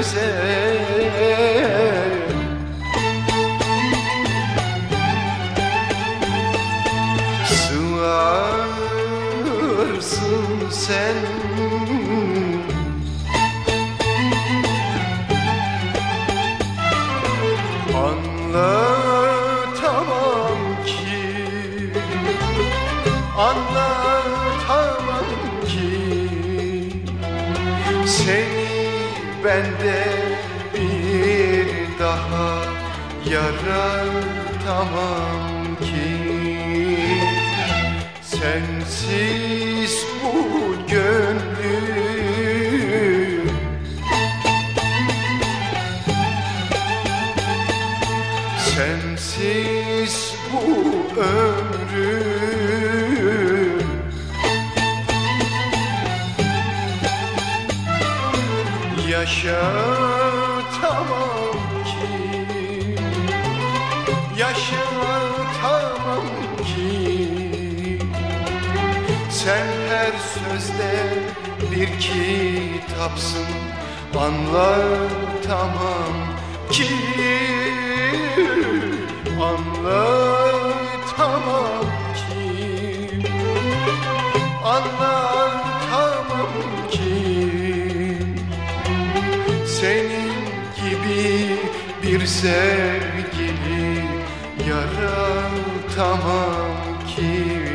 güzel. Sığarsın sen anlatamam ki, anlatamam ki seni bende bir daha yaratamam ki. Sensiz bu gönlüm sensiz bu ömrüm yaşatamam ki, yaşatamam ki. Sen her sözde bir kitapsın, anlatamam ki, anlatamam ki, anlatamam ki. Senin gibi bir sevgili yaratamam ki.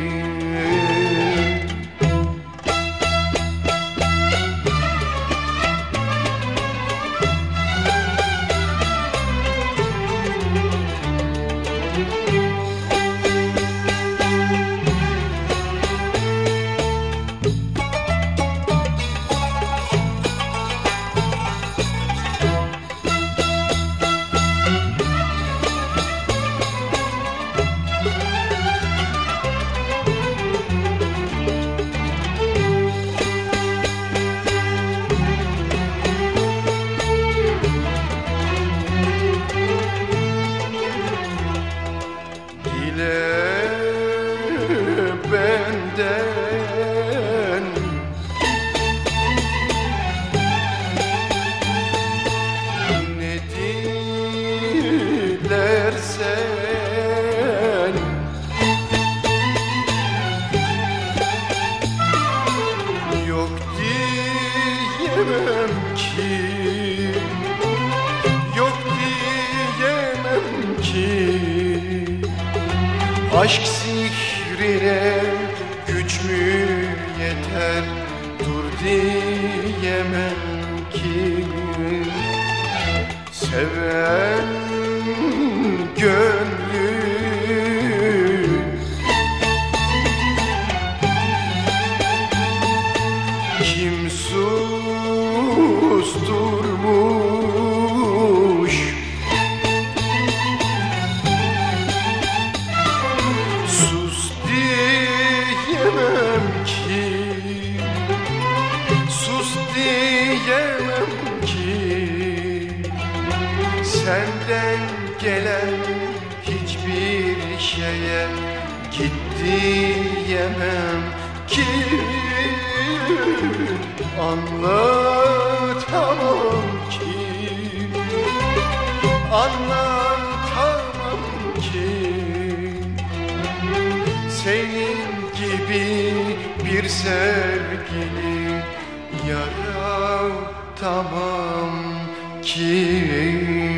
Benden ne dilersen yok diyemem ki, yok diyemem ki. Aşk sihrine güç mü yeter, dur diyemem ki. Seven gönlü kim susturmuş, sus diyemem ki, sus diyemem ki. Senden gelen hiçbir şeye git diyemem ki, anlatamam ki, anlatamam ki. Senin gibi bir sevgili yaratamam ki.